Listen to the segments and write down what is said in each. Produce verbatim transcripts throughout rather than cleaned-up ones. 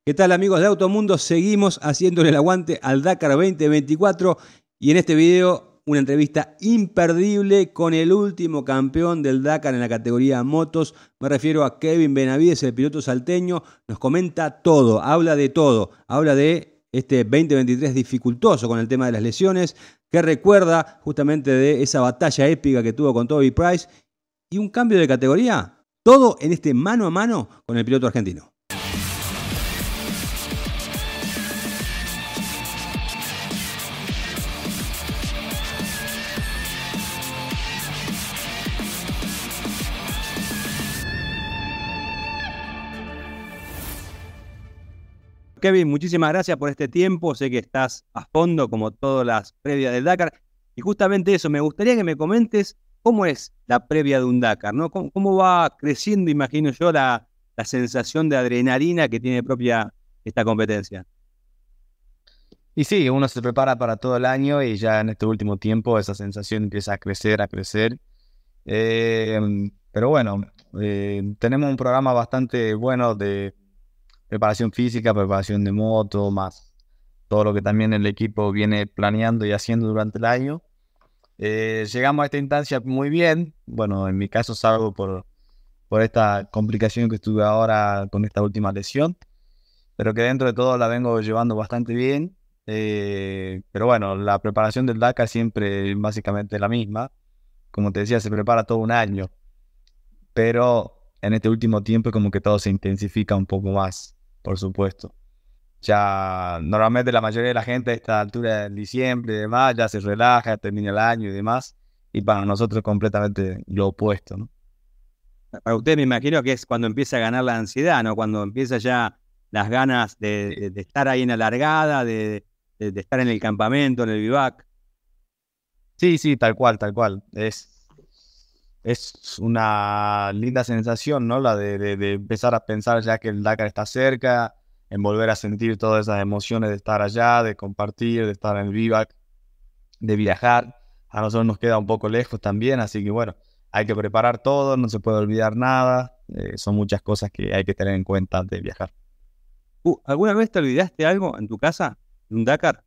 ¿Qué tal, amigos de Automundo? Seguimos haciéndole el aguante al Dakar veinte veinticuatro y en este video una entrevista imperdible con el último campeón del Dakar en la categoría motos. Me refiero a Kevin Benavides, el piloto salteño. Nos comenta todo, habla de todo, habla de este veinte veintitrés dificultoso con el tema de las lesiones, que recuerda justamente de esa batalla épica que tuvo con Toby Price y un cambio de categoría. Todo en este mano a mano con el piloto argentino. Kevin, muchísimas gracias por este tiempo. Sé que estás a fondo como todas las previas del Dakar. Y justamente eso, me gustaría que me comentes cómo es la previa de un Dakar, ¿no? ¿Cómo, cómo va creciendo, imagino yo, la, la sensación de adrenalina que tiene propia esta competencia? Y sí, uno se prepara para todo el año y ya en este último tiempo esa sensación empieza a crecer, a crecer. Eh, pero bueno, eh, tenemos un programa bastante bueno de preparación física, preparación de moto, más todo lo que también el equipo viene planeando y haciendo durante el año. Eh, llegamos a esta instancia muy bien. Bueno, en mi caso salgo por, por esta complicación que estuve ahora con esta última lesión, pero que dentro de todo la vengo llevando bastante bien. Eh, pero bueno, la preparación del Dakar siempre básicamente la misma. Como te decía, se prepara todo un año, pero en este último tiempo como que todo se intensifica un poco más, por supuesto. Ya normalmente la mayoría de la gente a esta altura en diciembre y demás ya se relaja, termina el año y demás, y para nosotros completamente lo opuesto, ¿no? Para usted me imagino que es cuando empieza a ganar la ansiedad, ¿no? Cuando empieza ya las ganas de, de, de estar ahí en la largada, de, de, de estar en el campamento, en el bivac. Sí, sí, tal cual, tal cual. Es, es una linda sensación, ¿no? La de, de, de empezar a pensar ya que el Dakar está cerca, en volver a sentir todas esas emociones de estar allá, de compartir, de estar en el vivac, de viajar. A nosotros nos queda un poco lejos también, así que bueno, hay que preparar todo, no se puede olvidar nada. Eh, son muchas cosas que hay que tener en cuenta antes de viajar. Uh, ¿alguna vez te olvidaste algo en tu casa de un Dakar?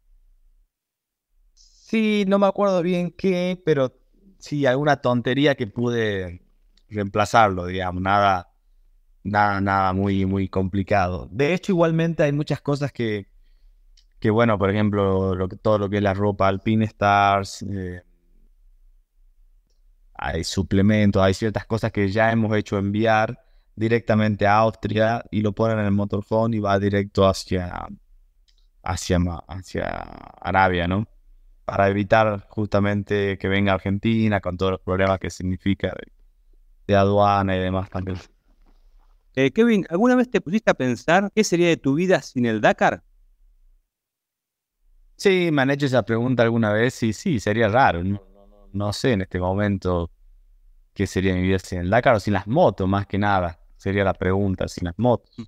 Sí, no me acuerdo bien qué, pero sí, alguna tontería que pude reemplazarlo, digamos, nada, nada, nada muy, muy complicado. De hecho, igualmente hay muchas cosas que, que bueno, por ejemplo, lo que, todo lo que es la ropa Alpine Stars, eh, hay suplementos, hay ciertas cosas que ya hemos hecho enviar directamente a Austria y lo ponen en el motorhome y va directo hacia, hacia, ma- hacia Arabia, ¿no? Para evitar justamente que venga Argentina con todos los problemas que significa de, de aduana y demás también. Eh, Kevin, ¿alguna vez te pusiste a pensar qué sería de tu vida sin el Dakar? Sí, me han hecho esa pregunta alguna vez y sí, sería raro. No, no, no no sé en este momento qué sería mi vida sin el Dakar o sin las motos, más que nada. Sería la pregunta, sin las motos.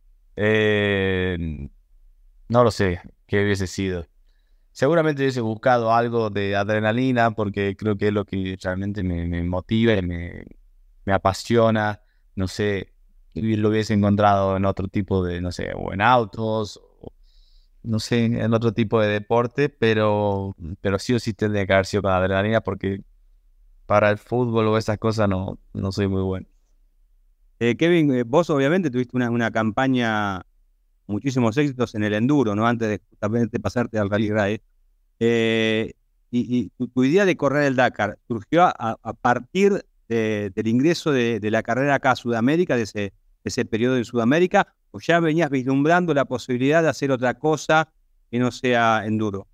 Eh, no lo sé qué hubiese sido. Seguramente hubiese buscado algo de adrenalina porque creo que es lo que realmente me, me motiva y me, me apasiona. No sé, y lo hubiese encontrado en otro tipo de, no sé, o en autos, o no sé, en otro tipo de deporte, pero, pero sí o sí tendría que haber sido con adrenalina porque para el fútbol o esas cosas no, no soy muy bueno. Eh, Kevin, eh, vos obviamente tuviste una, una campaña, muchísimos éxitos en el enduro, ¿no? Antes de justamente pasarte al Rally Raid. Eh, y y tu, tu idea de correr el Dakar surgió a, a partir de- del ingreso de, de la carrera acá a Sudamérica, de ese, de ese periodo en Sudamérica, o ya venías vislumbrando la posibilidad de hacer otra cosa que no sea enduro.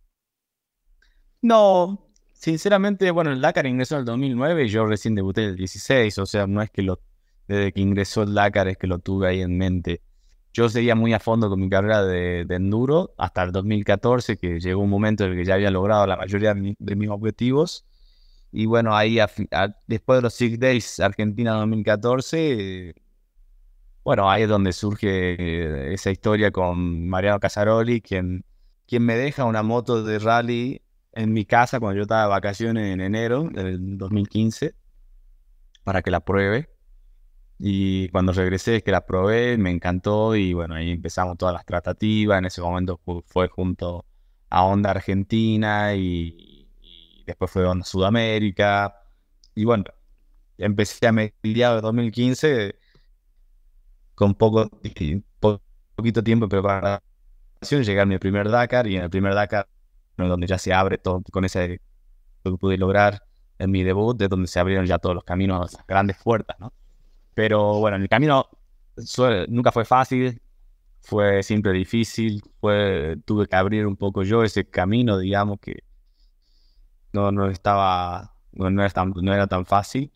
No, sinceramente, bueno, el Dakar ingresó en el dos mil nueve y yo recién debuté en el dieciséis, o sea, no es que lo, desde que ingresó el Dakar es que lo tuve ahí en mente. Yo seguía muy a fondo con mi carrera de, de enduro hasta el dos mil catorce, que llegó un momento en el que ya había logrado la mayoría de, mi- de mis objetivos. Y bueno, ahí a fi- a- después de los Six Days Argentina dos mil catorce, eh, bueno, ahí es donde surge eh, esa historia con Mariano Casaroli, quien, quien me deja una moto de rally en mi casa cuando yo estaba de vacaciones en enero del dos mil quince para que la pruebe. Y cuando regresé, que la probé, me encantó y bueno, ahí empezamos todas las tratativas. En ese momento fu- fue junto a Onda Argentina y, y después fue Onda Sudamérica. Y bueno, empecé a mediados de dos mil quince con poco, ti- po- poquito tiempo de preparación, llegué a mi primer Dakar y en el primer Dakar, bueno, donde ya se abre todo con ese lo que pude lograr en mi debut, es donde se abrieron ya todos los caminos, las grandes puertas, ¿no? Pero bueno, el camino suele- nunca fue fácil, fue siempre difícil, fue, tuve que abrir un poco yo ese camino, digamos, que no, no estaba, no, no era tan, no era tan fácil.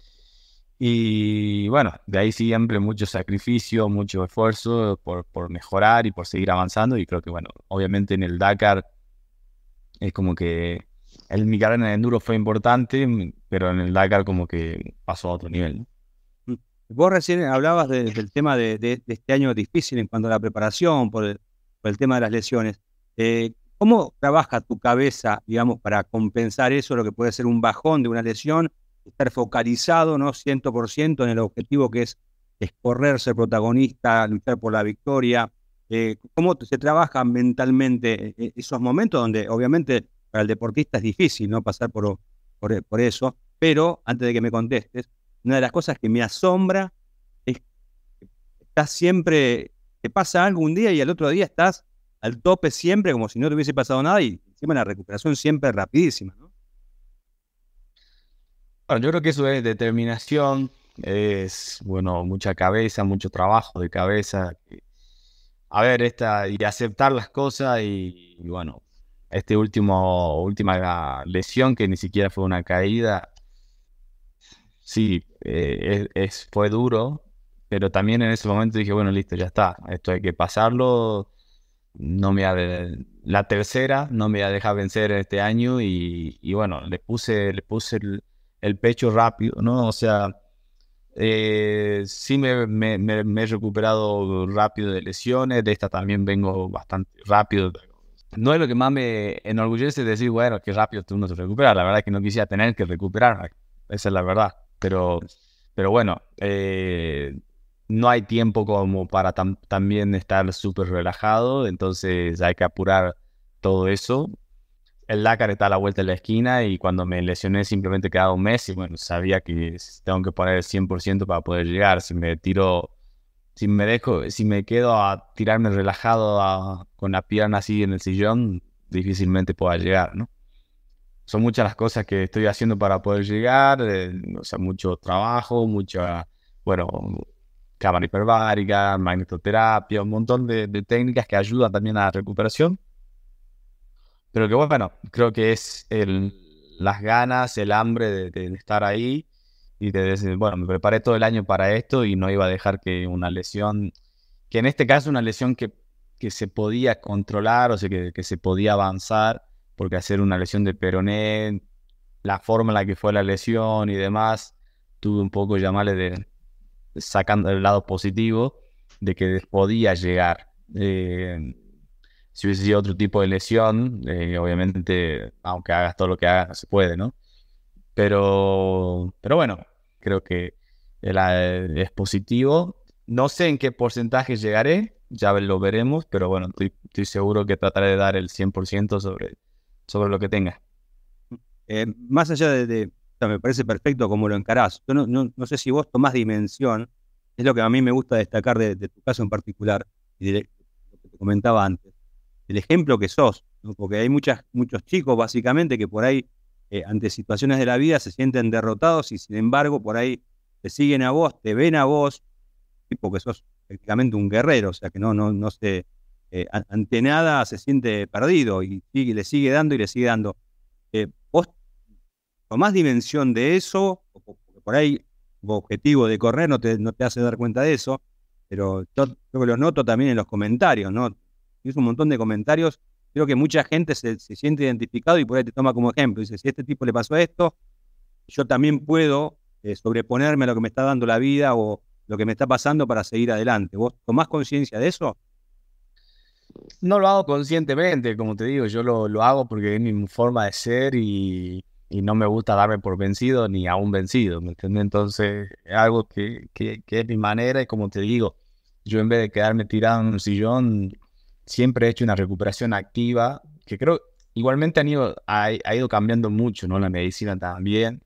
Y bueno, de ahí siempre mucho sacrificio, mucho esfuerzo por, por mejorar y por seguir avanzando. Y creo que, bueno, obviamente en el Dakar es como que el, mi carrera en enduro fue importante, mm, pero en el Dakar como que pasó a otro nivel, ¿no? Mm. Vos recién hablabas de- del tema de, de- de este año difícil en cuanto a la preparación, por el, por el tema de las lesiones. Eh, ¿cómo trabaja tu cabeza, digamos, para compensar eso, lo que puede ser un bajón de una lesión, estar focalizado, ¿no? cien por ciento en el objetivo que es, es correr, ser protagonista, luchar por la victoria? Eh, ¿cómo se trabaja mentalmente eh, esos momentos donde obviamente para el deportista es difícil, ¿no? Pasar por, por, por eso? Pero antes de que me contestes, una de las cosas que me asombra es que estás siempre, te pasa algo un día y al otro día estás al tope siempre, como si no te hubiese pasado nada, y encima la recuperación siempre rapidísima, ¿no? Bueno, yo creo que eso es determinación, es, bueno, mucha cabeza, mucho trabajo de cabeza. A ver, esta, y aceptar las cosas y, y bueno, este último, última lesión que ni siquiera fue una caída, sí, eh, es, es- fue duro, pero también en ese momento dije, bueno, listo, ya está, esto hay que pasarlo, no me ha de- la tercera no me ha dejado vencer este año y, y bueno, le puse, le puse el, el pecho rápido, ¿no? O sea, eh, sí me, me- me- me he recuperado rápido de lesiones, de esta también vengo bastante rápido. No es lo que más me enorgullece decir, bueno, qué rápido uno se recupera. La verdad es que no quisiera tener que recuperar, esa es la verdad. Pero, pero bueno, eh, no hay tiempo como para tam- también estar súper relajado, entonces hay que apurar todo eso. El Dakar está a la vuelta de la esquina y cuando me lesioné simplemente quedaba un mes y bueno, sabía que tengo que poner el cien por ciento para poder llegar. Si me tiro, si me dejo, si me quedo a tirarme relajado a- con la pierna así en el sillón, difícilmente pueda llegar, ¿no? Son muchas las cosas que estoy haciendo para poder llegar, eh, o sea, mucho trabajo, mucha, bueno, cámara hiperbárica, magnetoterapia, un montón de, de técnicas que ayudan también a la recuperación. Pero que bueno, creo que es el, las ganas, el hambre de, de estar ahí y de decir, bueno, me preparé todo el año para esto y no iba a dejar que una lesión, que en este caso una lesión que, que se podía controlar, o sea, que, que se podía avanzar, porque hacer una lesión de peroné, la forma en la que fue la lesión y demás, tuve un poco, llamarle, de sacando el lado positivo de que podía llegar. Eh, si hubiese sido otro tipo de lesión, eh, obviamente, aunque hagas todo lo que hagas, no se puede, ¿no? Pero, pero bueno, creo que el, eh, es positivo. No sé en qué porcentaje llegaré, ya lo veremos, pero bueno, estoy, estoy seguro que trataré de dar el cien por ciento sobre, sobre lo que tenga. Eh, más allá de, de- o sea, me parece perfecto como lo encarás. Yo no, no- no sé si vos tomás dimensión, es lo que a mí me gusta destacar de, de tu caso en particular y de lo que te comentaba antes, el ejemplo que sos, ¿no? Porque hay muchas, muchos chicos básicamente que por ahí eh, ante situaciones de la vida se sienten derrotados y sin embargo por ahí te siguen a vos, te ven a vos, tipo que sos prácticamente un guerrero, o sea que no, no, no se, eh, a- ante nada se siente perdido y sigue, le sigue dando y le sigue dando. Eh, ¿vos tomás dimensión de eso? O po- porque por ahí tu objetivo de correr no te, no te hace dar cuenta de eso, pero yo creo que lo noto también en los comentarios, ¿no? Tienes un montón de comentarios, creo que mucha gente se, se siente identificado y por ahí te toma como ejemplo. Dice, si a este tipo le pasó esto, yo también puedo eh, sobreponerme a lo que me está dando la vida o lo que me está pasando para seguir adelante. ¿Vos tomás conciencia de eso? No lo hago conscientemente, como te digo, yo lo, lo hago porque es mi forma de ser y, y no me gusta darme por vencido ni aún vencido, ¿me entiendes? Entonces es algo que, que, que es mi manera y como te digo, yo en vez de quedarme tirado en un sillón, siempre he hecho una recuperación activa, que creo igualmente han ido, ha, ha ido cambiando mucho, ¿no? La medicina también.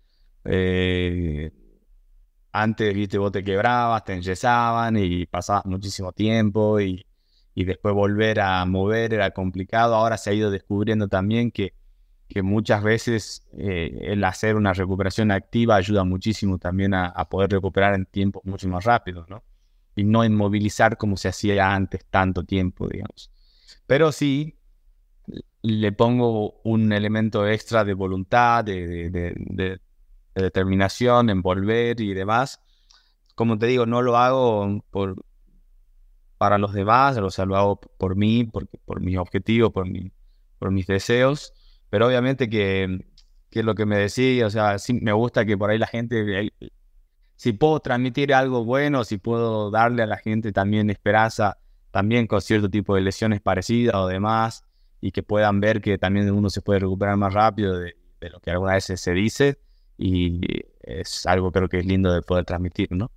Eh, Antes, viste, vos te quebrabas, te enyesaban y pasabas muchísimo tiempo y, y después volver a mover era complicado. Ahora se ha ido descubriendo también que, que muchas veces eh, el hacer una recuperación activa ayuda muchísimo también a, a poder recuperar en tiempos mucho más rápidos, ¿no? Y no inmovilizar como se hacía antes tanto tiempo, digamos. Pero sí, le pongo un elemento extra de voluntad, de, de, de, de de determinación en volver y demás. Como te digo, no lo hago por, para los demás, o sea, lo hago por mí, por, por mis objetivos, por, mi, por mis deseos, pero obviamente que, que lo que me decía, o sea, sí me gusta que por ahí la gente, eh, si puedo transmitir algo bueno, si puedo darle a la gente también esperanza, también con cierto tipo de lesiones parecidas o demás, y que puedan ver que también uno se puede recuperar más rápido de, de lo que algunas veces se dice, y es algo creo que es lindo de poder transmitir, ¿no?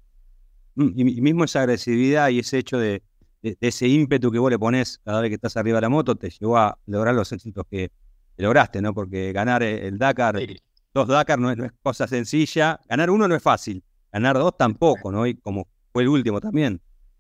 Y mismo esa agresividad y ese hecho de, de, de ese ímpetu que vos le ponés cada vez que estás arriba de la moto te llevó a lograr los éxitos que, que lograste, ¿no? Porque ganar el Dakar, sí. dos Dakar no es, no es cosa sencilla. Ganar uno no es fácil, ganar dos tampoco, ¿no? Y como fue el último también.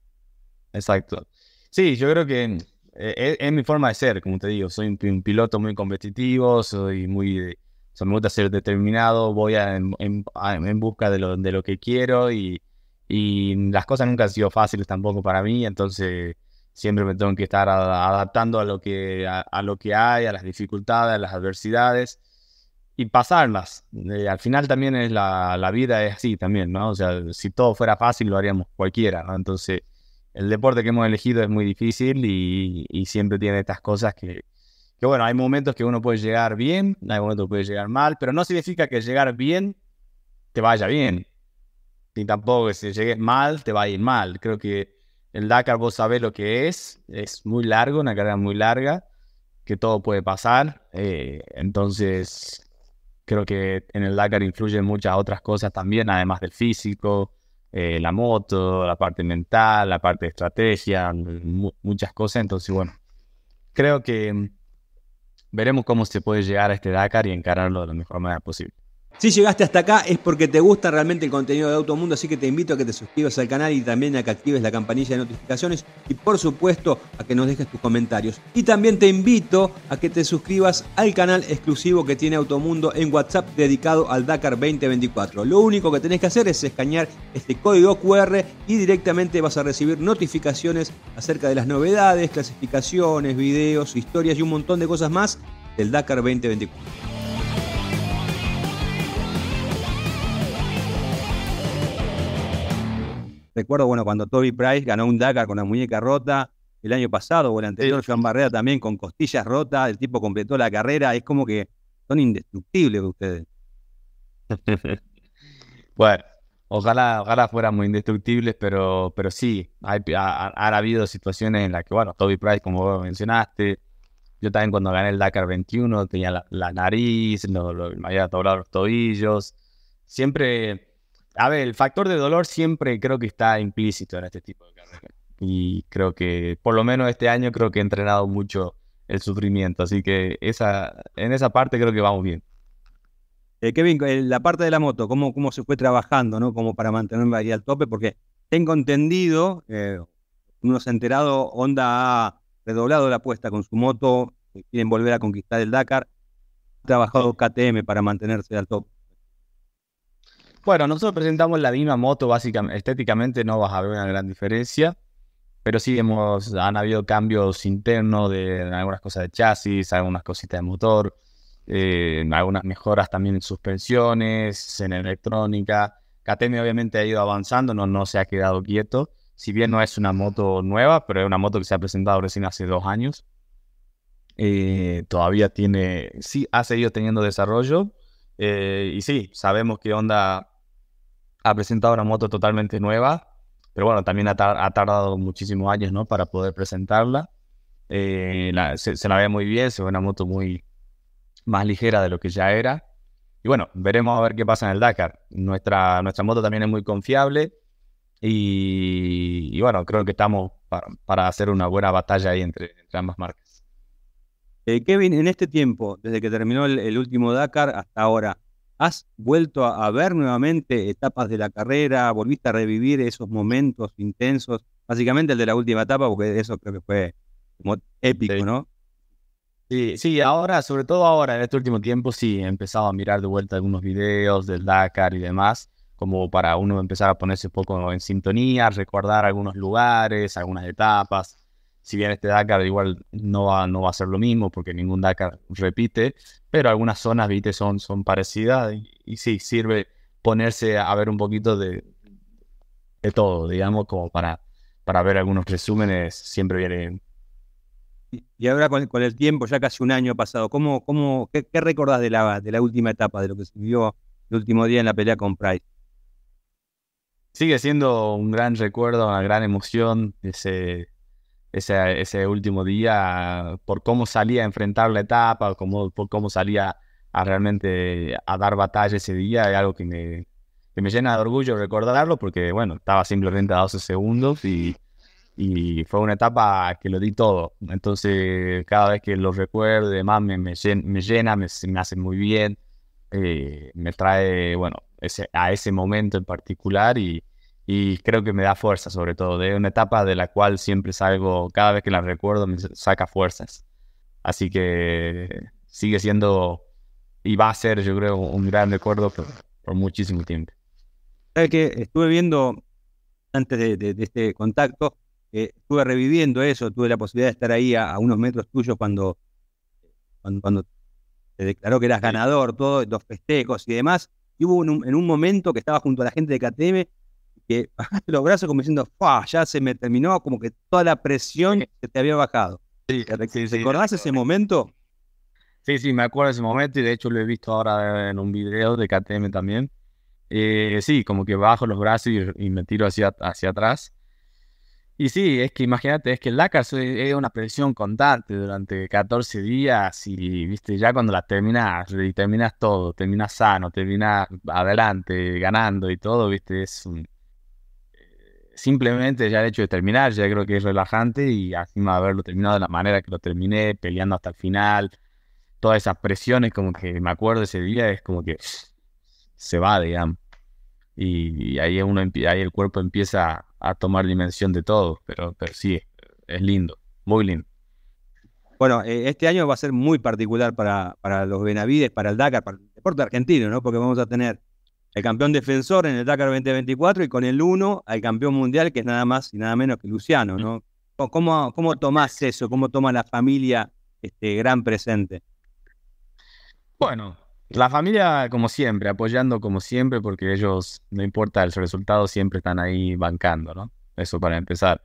Exacto. Sí, yo creo que eh, es, es mi forma de ser, como te digo. Soy un, un piloto muy competitivo, soy muy... Eh, o sea, me gusta ser determinado, voy a, en, en, a, en busca de lo, de lo que quiero y, y las cosas nunca han sido fáciles tampoco para mí, entonces siempre me tengo que estar a, adaptando a lo que, a, a lo que hay, a las dificultades, a las adversidades y pasarlas. Eh, al final también es la, la vida es así también, ¿no? O sea, si todo fuera fácil lo haríamos cualquiera, ¿no? Entonces el deporte que hemos elegido es muy difícil y, y siempre tiene estas cosas que Que bueno, hay momentos que uno puede llegar bien, hay momentos que puede llegar mal, pero no significa que llegar bien te vaya bien. Ni tampoco que si llegues mal te va a ir mal. Creo que el Dakar vos sabés lo que es, es muy largo, una carrera muy larga, que todo puede pasar. Eh, entonces, creo que en el Dakar influyen muchas otras cosas también, además del físico, eh, la moto, la parte mental, la parte de estrategia, mu- muchas cosas. Entonces, bueno, creo que veremos cómo se puede llegar a este Dakar y encararlo de la mejor manera posible. Si llegaste hasta acá es porque te gusta realmente el contenido de Automundo, así que te invito a que te suscribas al canal y también a que actives la campanilla de notificaciones y por supuesto a que nos dejes tus comentarios. Y también te invito a que te suscribas al canal exclusivo que tiene Automundo en WhatsApp dedicado al Dakar veinte veinticuatro. Lo único que tenés que hacer es escanear este código cu erre y directamente vas a recibir notificaciones acerca de las novedades, clasificaciones, videos, historias y un montón de cosas más del Dakar veinte veinticuatro. Recuerdo, bueno, cuando Toby Price ganó un Dakar con la muñeca rota el año pasado, o el anterior, Joan Barrera también con costillas rotas, el tipo completó la carrera, es como que son indestructibles ustedes. Bueno, ojalá, ojalá fuéramos indestructibles, pero, pero sí, hay, ha, han habido situaciones en las que, bueno, Toby Price, como vos mencionaste, yo también cuando gané el Dakar veintiuno tenía la, la nariz, lo, lo, me había doblado los tobillos, siempre... A ver, el factor de dolor siempre creo que está implícito en este tipo de carreras. Y creo que, por lo menos este año, creo que he entrenado mucho el sufrimiento. Así que esa, en esa parte creo que vamos bien. Eh, Kevin, eh, la parte de la moto, ¿cómo, cómo se fue trabajando, ¿no? Como para mantenerla ahí al tope? Porque tengo entendido, eh, uno se ha enterado, Honda ha redoblado la apuesta con su moto, quieren volver a conquistar el Dakar, ha trabajado K T M para mantenerse al tope. Bueno, nosotros presentamos la misma moto, básicamente, estéticamente no vas a ver una gran diferencia, pero sí hemos, han habido cambios internos de algunas cosas de chasis, algunas cositas de motor, eh, algunas mejoras también en suspensiones, en electrónica. K T M obviamente ha ido avanzando, no, no se ha quedado quieto, si bien no es una moto nueva, pero es una moto que se ha presentado recién hace dos años. Eh, todavía tiene, sí, ha seguido teniendo desarrollo, eh, y sí, sabemos que Honda ha presentado una moto totalmente nueva, pero bueno, también ha, tar ha tardado muchísimos años, ¿no? Para poder presentarla. Eh, la, se, se la ve muy bien, se ve una moto muy más ligera de lo que ya era. y bueno, veremos a ver qué pasa en el Dakar. Nuestra, nuestra moto también es muy confiable y, y bueno, creo que estamos para, para hacer una buena batalla ahí entre, entre ambas marcas. Eh, Kevin, en este tiempo, desde que terminó el, el último Dakar hasta ahora, ¿has vuelto a, a ver nuevamente etapas de la carrera? ¿Volviste a revivir esos momentos intensos? Básicamente el de la última etapa, porque eso creo que fue como épico, Sí. ¿no? Sí, sí, ahora, sobre todo ahora, en este último tiempo, sí, he empezado a mirar de vuelta algunos videos del Dakar y demás, como para uno empezar a ponerse un poco en sintonía, recordar algunos lugares, algunas etapas. Si bien este Dakar igual no va, no va a ser lo mismo, porque ningún Dakar repite, pero algunas zonas, viste, son, son parecidas y, y sí, sirve ponerse a ver un poquito de, de todo, digamos, como para, para ver algunos resúmenes, siempre viene. Y y ahora con, con el tiempo, ya casi un año pasado, ¿cómo, cómo, qué, qué recordás de la, de la última etapa, de lo que se vio el último día en la pelea con Price? Sigue siendo un gran recuerdo, una gran emoción ese, ese, ese último día, por cómo salía a enfrentar la etapa, cómo, por cómo salía a realmente a dar batalla ese día, es algo que me, que me llena de orgullo recordarlo, porque bueno, estaba simplemente a doce segundos y, y fue una etapa que lo di todo. Entonces, cada vez que lo recuerdo, además me, me, llen- me llena, me, me hace muy bien, eh, me trae, bueno, ese, a ese momento en particular y, y creo que me da fuerza, sobre todo, de una etapa de la cual siempre salgo, cada vez que la recuerdo me saca fuerzas. Así que sigue siendo y va a ser, yo creo, un gran recuerdo por, por muchísimo tiempo. ¿Sabes qué? Estuve viendo antes de, de- de este contacto, eh, estuve reviviendo eso, tuve la posibilidad de estar ahí a, a unos metros tuyos cuando, cuando, cuando te declaró que eras Sí, ganador, todos los festejos y demás. Y hubo un, en un momento que estaba junto a la gente de K T M que bajaste los brazos como diciendo, ¡fua! Ya se me terminó, como que toda la presión se te había bajado. sí, ¿Te rec- sí, sí, ¿Recordás ese momento? sí, sí, me acuerdo de ese momento y de hecho lo he visto ahora en un video de K T M también. Eh, sí, como que bajo los brazos y, y me tiro hacia, hacia atrás. Y sí, es que imagínate, es que el Dakar es es una presión constante durante catorce días y, viste, ya cuando la terminas, y terminas todo, terminas sano, terminas adelante, ganando y todo, viste, es un- simplemente ya el hecho de terminar, ya creo que es relajante y encima de haberlo terminado de la manera que lo terminé, peleando hasta el final, todas esas presiones, como que me acuerdo ese día, es como que se va, digamos. Y, y ahí uno empie- ahí el cuerpo empieza a tomar dimensión de todo, pero, pero sí, es lindo, muy lindo. Bueno, eh, este año va a ser muy particular para, para los Benavides, para el Dakar, para el deporte argentino, ¿no? Porque vamos a tener el campeón defensor en el Dakar dos mil veinticuatro y con el uno al campeón mundial, que es nada más y nada menos que Luciano, ¿no? ¿Cómo, cómo cómo tomás eso? ¿Cómo toma la familia este gran presente? Bueno, la familia como siempre, apoyando como siempre, porque ellos, no importa el resultado, siempre están ahí bancando, ¿no? Eso para empezar.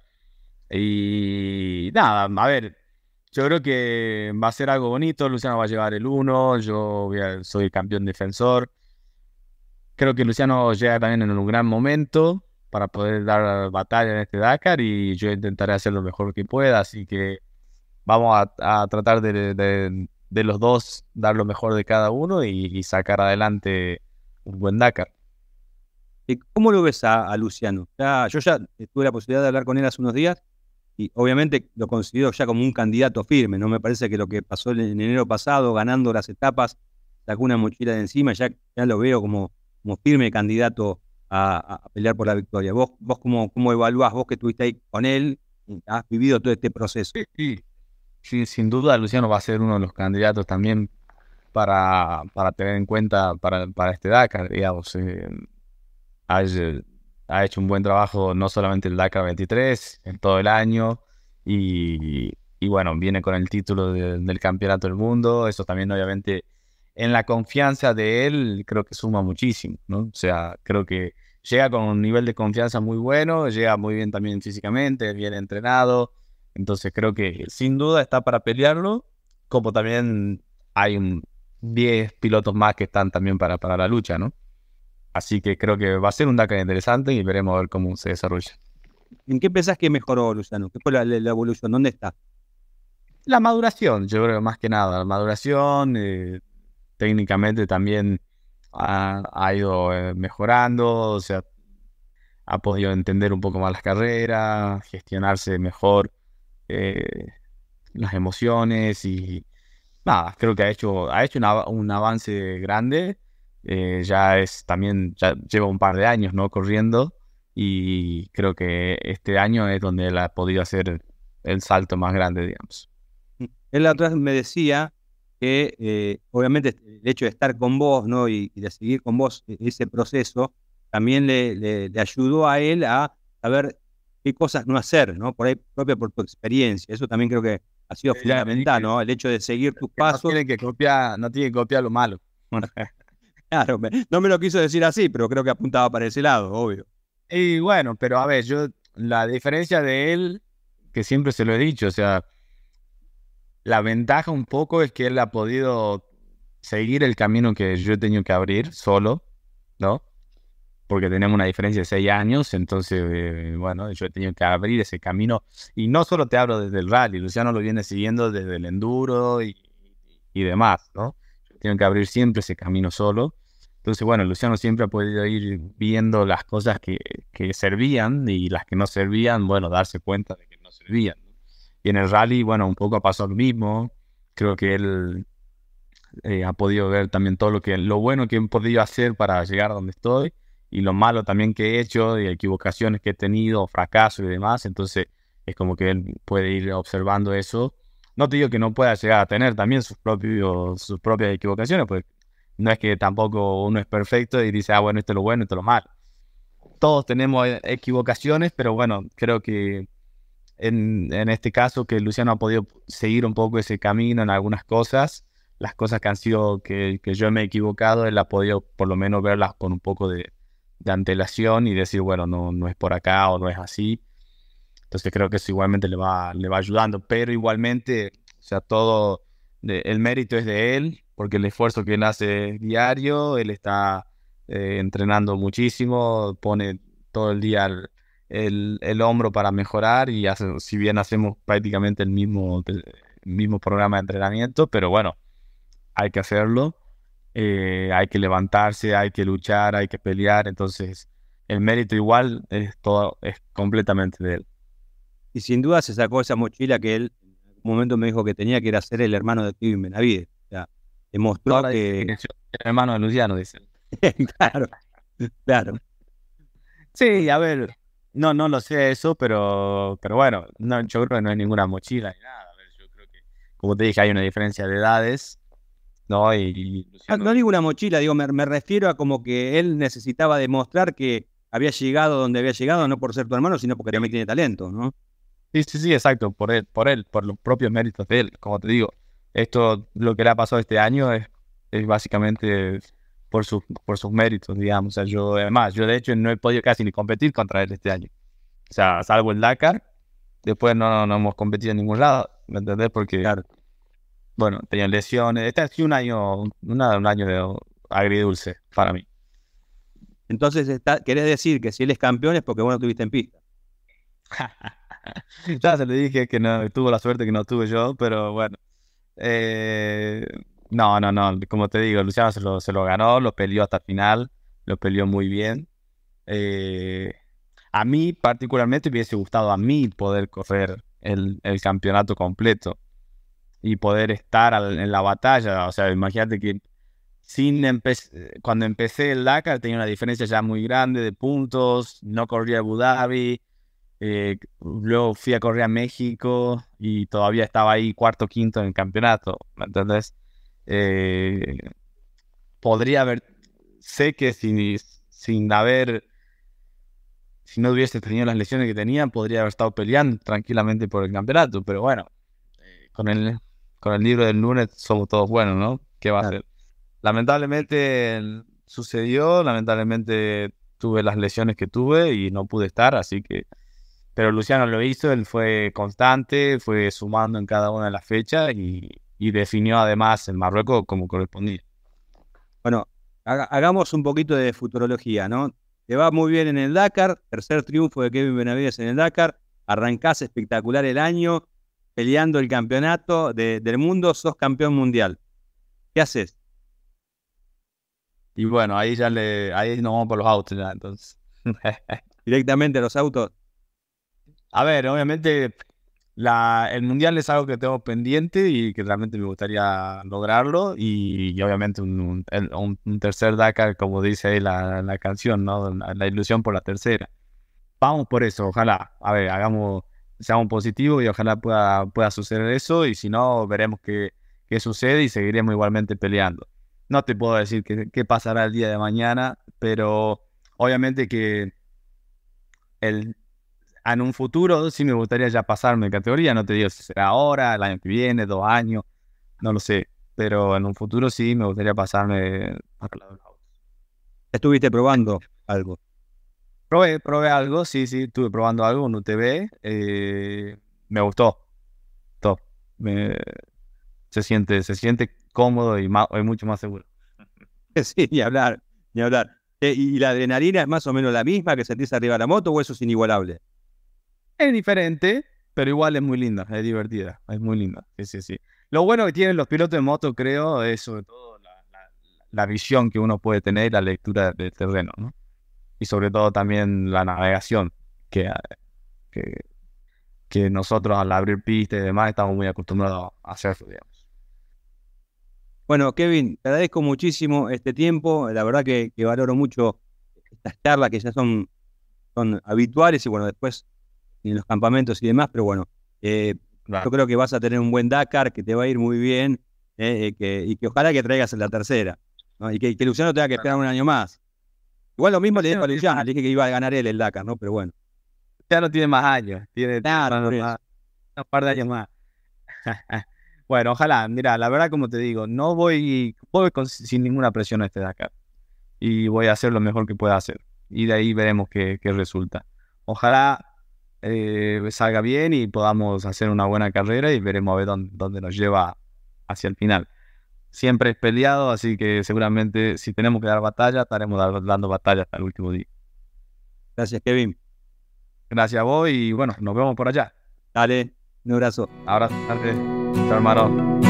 Y nada, a ver, yo creo que va a ser algo bonito, Luciano va a llevar el uno, yo voy a- soy el campeón defensor. Creo que Luciano llega también en un gran momento para poder dar batalla en este Dakar y yo intentaré hacer lo mejor que pueda, así que vamos a, a tratar de, de- de los dos dar lo mejor de cada uno y, y sacar adelante un buen Dakar. ¿Y cómo lo ves a, a Luciano? Ya, yo ya tuve la posibilidad de hablar con él hace unos días y obviamente lo considero ya como un candidato firme, ¿no? Me parece que lo que pasó en en enero pasado, ganando las etapas, sacó una mochila de encima, ya, ya lo veo como, como firme candidato a, a- a pelear por la victoria. ¿Vos, vos cómo, cómo evaluás, vos que estuviste ahí con él, has vivido todo este proceso? Sí, sí. Sí, sin duda Luciano va a ser uno de los candidatos también para, para tener en cuenta para, para este Dakar, digamos. eh, ha, hecho ha hecho un buen trabajo no solamente el Dakar veintitrés, en todo el año, y, y bueno, viene con el título de- del Campeonato del Mundo, eso también obviamente en la confianza de él creo que suma muchísimo, ¿no? O sea, creo que llega con un nivel de confianza muy bueno, llega muy bien también físicamente, bien entrenado, entonces creo que sin duda está para pelearlo, como también hay un diez pilotos más que están también para, para la lucha, ¿no? Así que creo que va a ser un Dakar interesante y veremos a ver cómo se desarrolla. ¿En qué pensás que mejoró Luciano? ¿Qué fue la, la- la evolución? ¿Dónde está? La maduración, yo creo más que nada, la maduración, eh, técnicamente también ha, ha ido eh, mejorando, o sea, ha podido entender un poco más las carreras, gestionarse mejor eh, las emociones y nada, creo que ha hecho, ha hecho un, av- un avance grande. Eh, ya es también, ya lleva un par de años, ¿no? Corriendo y creo que este año es donde él ha podido hacer el salto más grande, digamos. Él la otra vez me decía que eh, obviamente el hecho de estar con vos, ¿no? y, y de seguir con vos e- ese proceso también le, le- le ayudó a él a saber qué cosas no hacer, ¿no? Por ahí propia por tu experiencia. Eso también creo que ha sido Eh, Ya le fundamental, dije ¿no? El hecho de seguir tus que no pasos. tiene que copiar, no tiene que copiar lo malo. Claro, me- no me lo quiso decir así, pero creo que apuntaba para ese lado, obvio. Y bueno, pero a ver, yo, la diferencia de él, que siempre se lo he dicho, o sea, la ventaja un poco es que él ha podido seguir el camino que yo he tenido que abrir solo, ¿no? Porque tenemos una diferencia de seis años, entonces, eh, bueno, yo he tenido que abrir ese camino. Y no solo te hablo desde el rally, Luciano lo viene siguiendo desde el enduro y, y demás, ¿no? Yo tengo que abrir siempre ese camino solo. Entonces, bueno, Luciano siempre ha podido ir viendo las cosas que, que servían y las que no servían, bueno, darse cuenta de que no servían, ¿no? Y en el rally, bueno, un poco ha pasado lo mismo. Creo que él eh, ha podido ver también todo lo que, lo bueno que he podido hacer para llegar a donde estoy y lo malo también que he hecho y equivocaciones que he tenido, fracasos y demás. Entonces es como que él puede ir observando eso. No te digo que no pueda llegar a tener también sus propios, sus propias equivocaciones, pues no es que tampoco uno es perfecto y dice, ah, bueno, esto es lo bueno, esto es lo malo. Todos tenemos eh, equivocaciones, pero bueno, creo que en, en este caso que Luciano ha podido seguir un poco ese camino en algunas cosas, las cosas que han sido que, que yo me he equivocado, él ha podido por lo menos verlas con un poco de, de antelación y decir, bueno, no, no es por acá o no es así. Entonces creo que eso igualmente le va, le va ayudando, pero igualmente, o sea, todo de- el mérito es de él, porque el esfuerzo que él hace es diario, él está eh, entrenando muchísimo, pone todo el día el, el- el hombro para mejorar y hace- si bien hacemos prácticamente el mismo, el mismo programa de entrenamiento, pero bueno, hay que hacerlo, eh, hay que levantarse, hay que luchar, hay que pelear, entonces el mérito igual es todo, es completamente de él. Y sin duda se sacó esa mochila que él en algún momento me dijo que tenía, que era ser el hermano de Kevin Benavides. O sea, demostró Ahora dice que que, yo soy el hermano de Luciano, dice. claro, claro. Sí, a ver, no, no lo sé eso, pero, pero bueno, no, yo creo que no hay ninguna mochila ni nada. A ver, yo creo que, como te dije, hay una diferencia de edades, ¿no? Y, y Ah, Luciano, no digo una mochila, digo, me, me refiero a como que él necesitaba demostrar que había llegado donde había llegado, no por ser tu hermano, sino porque también sí, tiene talento, ¿no? sí, sí, sí, exacto, por él, por él, por los propios méritos de él, como te digo. Esto, lo que le ha pasado este año es, es básicamente por sus, por sus méritos, digamos. O sea, yo, además, yo de hecho no he podido casi ni competir contra él este año. O sea, salvo el Dakar, después no, no hemos competido en ningún lado, ¿me entendés? Porque Claro. bueno, tenía lesiones. Este ha sido un año, una- un año de agridulce para mí. Entonces, está, querés decir que si él es campeón es porque vos no tuviste en pista. Ya se le dije que no tuvo la suerte que no tuve yo, pero bueno. Eh, no, no, no. Como te digo, Luciano se lo, se lo ganó, lo peleó hasta el final, lo peleó muy bien. Eh, a mí particularmente me hubiese gustado a mí poder correr el, el campeonato completo y poder estar al- en la batalla. O sea, imagínate que sin empe- cuando empecé el Dakar tenía una diferencia ya muy grande de puntos, no corría Abu Dhabi, eh, luego fui a correr a México y todavía estaba ahí cuarto, quinto en el campeonato, ¿me entendés? Eh, podría haber, sé que si, sin haber, si no hubiese tenido las lesiones que tenía, podría haber estado peleando tranquilamente por el campeonato, pero bueno, con el, con el libro del lunes somos todos buenos, ¿no? ¿Qué va a Claro. ser? Lamentablemente el- sucedió, lamentablemente tuve las lesiones que tuve y no pude estar, así que, pero Luciano lo hizo, él fue constante, fue sumando en cada una de las fechas y, y definió además en Marruecos como correspondía. Bueno, haga- hagamos un poquito de futurología, ¿no? Te va muy bien en el Dakar, tercer triunfo de Kevin Benavides en el Dakar, arrancás espectacular el año, peleando el campeonato de- del mundo, sos campeón mundial. ¿Qué haces? Y bueno, ahí ya le, ahí nos vamos por los autos ya, entonces. Directamente a los autos. A ver, obviamente la, el mundial es algo que tengo pendiente y que realmente me gustaría lograrlo. Y, y obviamente un, un, el- un- un tercer Dakar, como dice ahí la, la canción, ¿no? La, la ilusión por la tercera. Vamos por eso, ojalá. A ver, hagamos, seamos positivos y ojalá pueda, pueda suceder eso. Y si no, veremos qué, qué sucede y seguiremos igualmente peleando. No te puedo decir qué, qué pasará el día de mañana, pero obviamente que el, en un futuro sí me gustaría ya pasarme de categoría. No te digo si será ahora, el año que viene, dos años, no lo sé. Pero en un futuro sí me gustaría pasarme al lado del auto. Estuviste probando algo. Probé, probé algo, sí, sí, estuve probando algo, un U T V, eh, me gustó, todo. Me, se siente, se siente cómodo y, más, y mucho más seguro. Sí, ni hablar, ni hablar. Eh, ¿y y la adrenalina es más o menos la misma que sentís arriba de la moto o eso es inigualable? Es diferente, pero igual es muy linda, es divertida, es muy linda, sí, sí, sí. Lo bueno que tienen los pilotos de moto, creo, es sobre todo la, la- la visión que uno puede tener, la lectura del terreno, ¿no? Y sobre todo también la navegación, que, que, que nosotros al abrir pistas y demás estamos muy acostumbrados a hacerlo, digamos. Bueno, Kevin, te agradezco muchísimo este tiempo. La verdad que, que valoro mucho estas charlas que ya son, son habituales y bueno, después en los campamentos y demás, pero bueno, eh, yo Claro. creo que vas a tener un buen Dakar, que te va a ir muy bien eh, eh, que, y que ojalá que traigas en la tercera, ¿no? Y que, que Luciano tenga que esperar un año más. Igual lo mismo le dije a Luciano, le dije que iba a ganar él el Dakar, ¿no? Pero bueno. Ya no tiene más años, tiene Claro, por más, eso. más- un par de años más. Bueno, ojalá, mira, la verdad como te digo, no voy, voy con- sin ninguna presión a este Dakar y voy a hacer lo mejor que pueda hacer y de ahí veremos qué, qué resulta. Ojalá eh, salga bien y podamos hacer una buena carrera y veremos a ver dónde, dónde nos lleva hacia el final. Siempre es peleado, así que seguramente si tenemos que dar batalla, estaremos dar- dando batalla hasta el último día. Gracias, Kevin. Gracias a vos y bueno, nos vemos por allá. Dale, un abrazo. Abrazo, chao hermano.